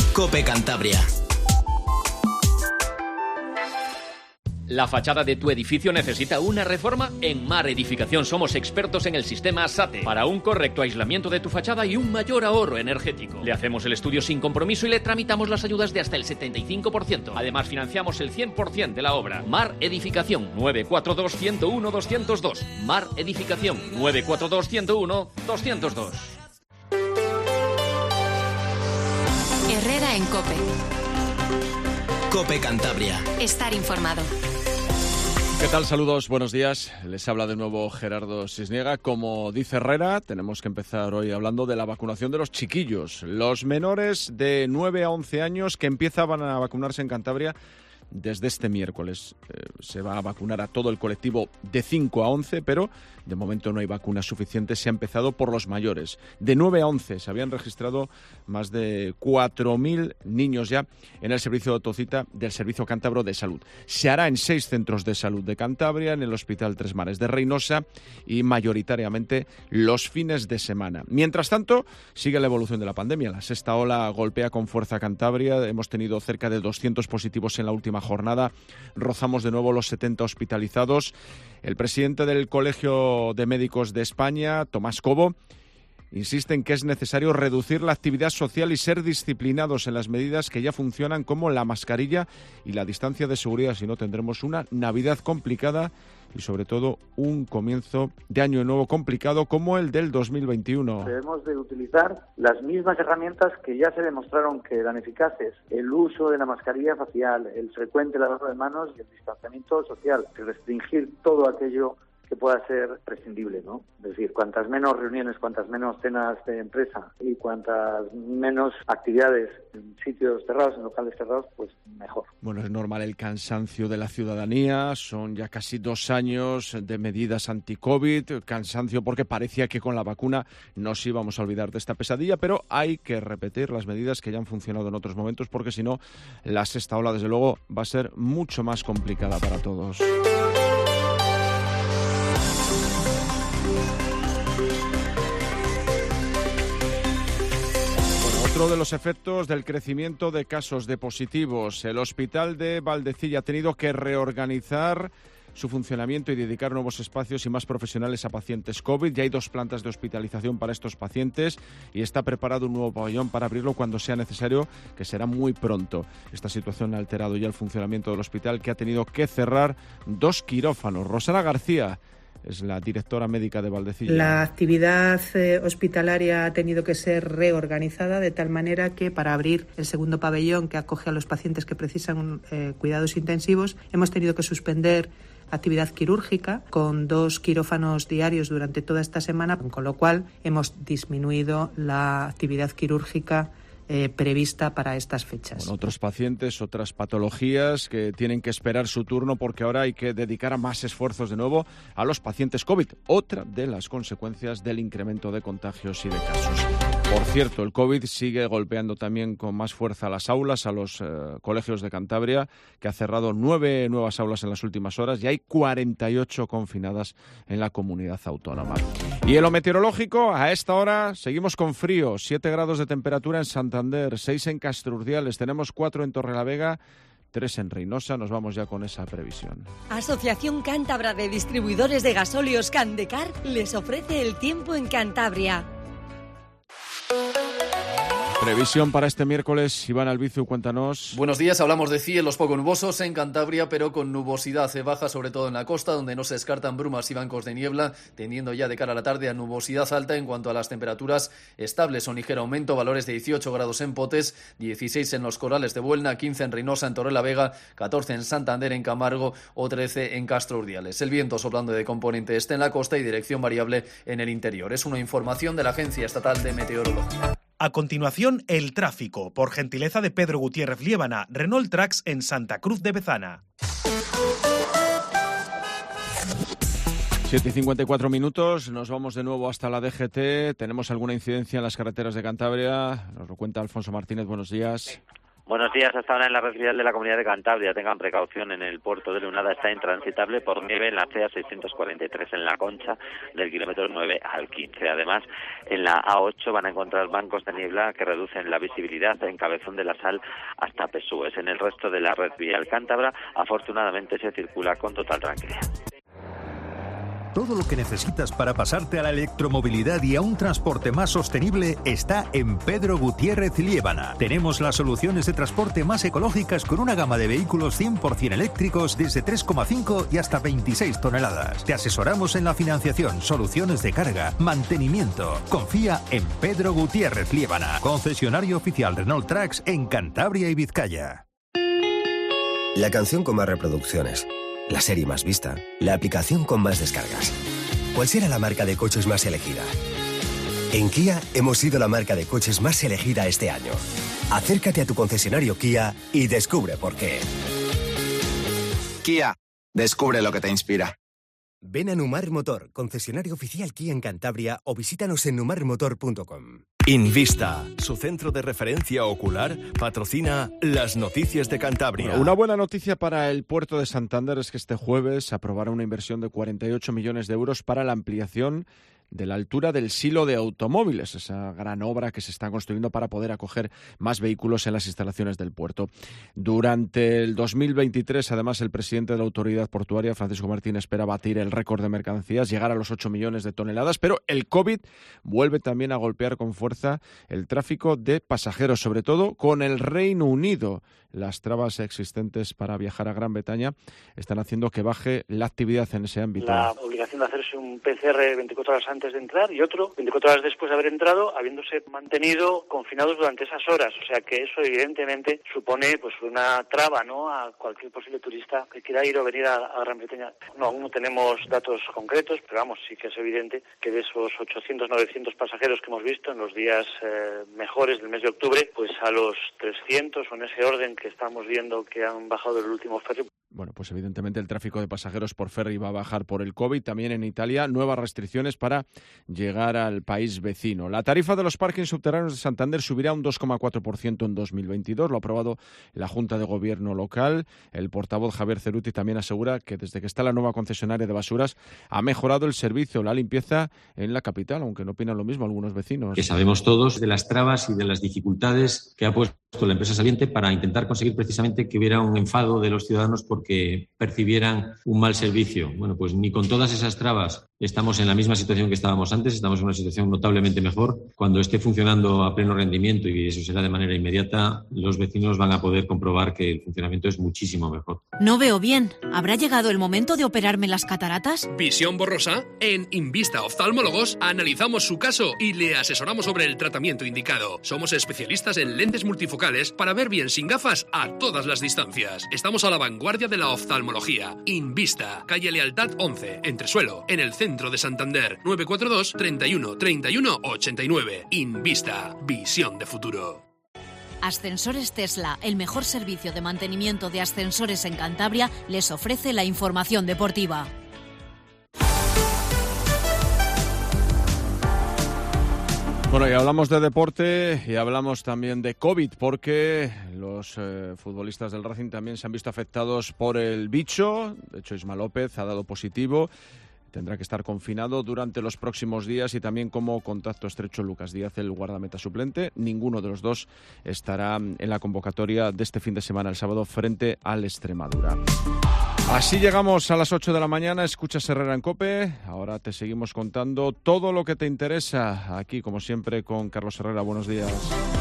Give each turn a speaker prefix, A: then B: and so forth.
A: COPE Cantabria.
B: ¿La fachada de tu edificio necesita una reforma? En Mar Edificación somos expertos en el sistema SATE para un correcto aislamiento de tu fachada y un mayor ahorro energético. Le hacemos el estudio sin compromiso y le tramitamos las ayudas de hasta el 75%. Además, financiamos el 100% de la obra. Mar Edificación, 942-101-202. Mar Edificación, 942-101-202.
C: Herrera en COPE.
A: COPE Cantabria.
C: Estar informado.
D: ¿Qué tal? Saludos, buenos días. Les habla de nuevo Gerardo Cisniega. Como dice Herrera, tenemos que empezar hoy hablando de la vacunación de los chiquillos. Los menores de 9 a 11 años que empiezan a vacunarse en Cantabria desde este miércoles. Se va a vacunar a todo el colectivo de 5 a 11, pero de momento no hay vacunas suficientes. Se ha empezado por los mayores. De 9 a 11 se habían registrado más de 4.000 niños ya en el servicio de autocita del Servicio Cántabro de Salud. Se hará en 6 centros de salud de Cantabria, en el Hospital Tres Mares de Reynosa y mayoritariamente los fines de semana. Mientras tanto, sigue la evolución de la pandemia. La sexta ola golpea con fuerza a Cantabria. Hemos tenido cerca de 200 positivos en la última jornada. Rozamos de nuevo los 70 hospitalizados. El presidente del Colegio de Médicos de España, Tomás Cobo, insiste en que es necesario reducir la actividad social y ser disciplinados en las medidas que ya funcionan, como la mascarilla y la distancia de seguridad. Si no, tendremos una Navidad complicada y sobre todo un comienzo de año nuevo complicado como el del 2021.
E: Debemos de utilizar las mismas herramientas que ya se demostraron que eran eficaces: el uso de la mascarilla facial, el frecuente lavado de manos y el distanciamiento social, y restringir todo aquello que pueda ser prescindible, ¿no? Es decir, cuantas menos reuniones, cuantas menos cenas de empresa y cuantas menos actividades en sitios cerrados, en locales cerrados, pues mejor.
D: Bueno, es normal el cansancio de la ciudadanía. Son ya casi 2 años de medidas anti-COVID. Cansancio porque parecía que con la vacuna nos íbamos a olvidar de esta pesadilla, pero hay que repetir las medidas que ya han funcionado en otros momentos, porque si no, la sexta ola, desde luego, va a ser mucho más complicada para todos. Otro de los efectos del crecimiento de casos de positivos. El Hospital de Valdecilla ha tenido que reorganizar su funcionamiento y dedicar nuevos espacios y más profesionales a pacientes COVID. Ya hay 2 plantas de hospitalización para estos pacientes y está preparado un nuevo pabellón para abrirlo cuando sea necesario, que será muy pronto. Esta situación ha alterado ya el funcionamiento del hospital, que ha tenido que cerrar 2 quirófanos. Rosana García es la directora médica de Valdecilla.
F: La actividad hospitalaria ha tenido que ser reorganizada de tal manera que, para abrir el segundo pabellón que acoge a los pacientes que precisan cuidados intensivos, hemos tenido que suspender actividad quirúrgica con 2 quirófanos diarios durante toda esta semana, con lo cual hemos disminuido la actividad quirúrgica prevista para estas fechas.
D: Bueno, otros pacientes, otras patologías que tienen que esperar su turno, porque ahora hay que dedicar más esfuerzos de nuevo a los pacientes COVID. Otra de las consecuencias del incremento de contagios y de casos. Por cierto, el COVID sigue golpeando también con más fuerza a las aulas, a los colegios de Cantabria, que ha cerrado 9 nuevas aulas en las últimas horas y hay 48 confinadas en la comunidad autónoma. Y en lo meteorológico, a esta hora seguimos con frío. 7 grados de temperatura en Santander, 6 en Castrurdiales, tenemos 4 en Torrelavega, 3 en Reynosa. Nos vamos ya con esa previsión.
G: Asociación Cántabra de Distribuidores de Gasóleos Candecar les ofrece el tiempo en Cantabria.
D: Previsión para este miércoles, Iván Albizu, cuéntanos.
H: Buenos días, hablamos de cielos poco nubosos en Cantabria, pero con nubosidad baja, sobre todo en la costa, donde no se descartan brumas y bancos de niebla, tendiendo ya de cara a la tarde a nubosidad alta. En cuanto a las temperaturas, estables o ligero aumento, valores de 18 grados en Potes, 16 en los Corrales de Buelna, 15 en Reynosa, en Torrelavega, 14 en Santander, en Camargo o 13 en Castro Urdiales. El viento soplando de componente este en la costa y dirección variable en el interior. Es una información de la Agencia Estatal de Meteorología.
I: A continuación, el tráfico, por gentileza de Pedro Gutiérrez Liébana, Renault Trax en Santa Cruz de Bezana.
D: 7:54 minutos, nos vamos de nuevo hasta la DGT. ¿Tenemos alguna incidencia en las carreteras de Cantabria? Nos lo cuenta Alfonso Martínez, buenos días.
A: Buenos días. Hasta ahora en la red vial de la Comunidad de Cantabria tengan precaución. En el puerto de Lunada está intransitable por nieve en la CEA 643 en La Concha, del kilómetro 9 al 15. Además, en la A8 van a encontrar bancos de niebla que reducen la visibilidad en Cabezón de la Sal hasta Pesúes. En el resto de la red vial cántabra, afortunadamente se circula con total tranquilidad.
J: Todo lo que necesitas para pasarte a la electromovilidad y a un transporte más sostenible está en Pedro Gutiérrez Liébana. Tenemos las soluciones de transporte más ecológicas con una gama de vehículos 100% eléctricos desde 3,5 y hasta 26 toneladas. Te asesoramos en la financiación, soluciones de carga, mantenimiento. Confía en Pedro Gutiérrez Liébana, concesionario oficial Renault Trucks en Cantabria y Vizcaya.
K: La canción con más reproducciones, la serie más vista, la aplicación con más descargas. ¿Cuál será la marca de coches más elegida? En Kia hemos sido la marca de coches más elegida este año. Acércate a tu concesionario Kia y descubre por qué.
L: Kia, descubre lo que te inspira.
K: Ven a Numar Motor, concesionario oficial Kia en Cantabria, o visítanos en numarmotor.com.
M: Invista, su centro de referencia ocular, patrocina las noticias de Cantabria.
D: Una buena noticia para el puerto de Santander es que este jueves se aprobará una inversión de 48 millones de euros para la ampliación de la altura del silo de automóviles, esa gran obra que se está construyendo para poder acoger más vehículos en las instalaciones del puerto. Durante el 2023, además, el presidente de la autoridad portuaria, Francisco Martín, espera batir el récord de mercancías, llegar a los 8 millones de toneladas, pero el COVID vuelve también a golpear con fuerza el tráfico de pasajeros, sobre todo con el Reino Unido. Las trabas existentes para viajar a Gran Bretaña están haciendo que baje la actividad en ese ámbito.
N: La obligación de hacerse un PCR 24 horas antes de entrar y otro 24 horas después de haber entrado, habiéndose mantenido confinados durante esas horas. O sea que eso evidentemente supone pues una traba, ¿no?, a cualquier posible turista que quiera ir o venir a Gran Bretaña. No, aún no tenemos datos concretos, pero vamos, sí que es evidente que de esos 800, 900 pasajeros que hemos visto en los días mejores del mes de octubre, pues a los 300 o en ese orden que estamos viendo que han bajado del último ferry.
D: Bueno, pues evidentemente el tráfico de pasajeros por ferry va a bajar por el COVID. También en Italia, nuevas restricciones para llegar al país vecino. La tarifa de los parkings subterráneos de Santander subirá un 2,4% en 2022. Lo ha aprobado la Junta de Gobierno local. El portavoz Javier Ceruti también asegura que desde que está la nueva concesionaria de basuras ha mejorado el servicio, la limpieza en la capital, aunque no opinan lo mismo algunos vecinos.
O: Que sabemos todos de las trabas y de las dificultades que ha puesto la empresa saliente para intentar conseguir precisamente que hubiera un enfado de los ciudadanos porque percibieran un mal servicio. Bueno, pues ni con todas esas trabas estamos en la misma situación que estábamos antes, estamos en una situación notablemente mejor. Cuando esté funcionando a pleno rendimiento, y eso será de manera inmediata, los vecinos van a poder comprobar que el funcionamiento es muchísimo mejor.
P: No veo bien. ¿Habrá llegado el momento de operarme las cataratas?
Q: ¿Visión borrosa? En Invista Oftalmólogos analizamos su caso y le asesoramos sobre el tratamiento indicado. Somos especialistas en lentes multifocales para ver bien sin gafas a todas las distancias. Estamos a la vanguardia de la oftalmología. Invista, calle Lealtad 11, Entresuelo, en el centro de Santander. 942 31 31 89. Invista, visión de futuro.
P: Ascensores Tesla, el mejor servicio de mantenimiento de ascensores en Cantabria, les ofrece la información deportiva.
D: Bueno, y hablamos de deporte y hablamos también de COVID, porque los futbolistas del Racing también se han visto afectados por el bicho. De hecho, Isma López ha dado positivo. Tendrá que estar confinado durante los próximos días, y también como contacto estrecho Lucas Díaz, el guardameta suplente. Ninguno de los dos estará en la convocatoria de este fin de semana, el sábado, frente al Extremadura. Así llegamos a las 8 de la mañana. Escuchas Herrera en COPE. Ahora te seguimos contando todo lo que te interesa aquí, como siempre, con Carlos Herrera. Buenos días.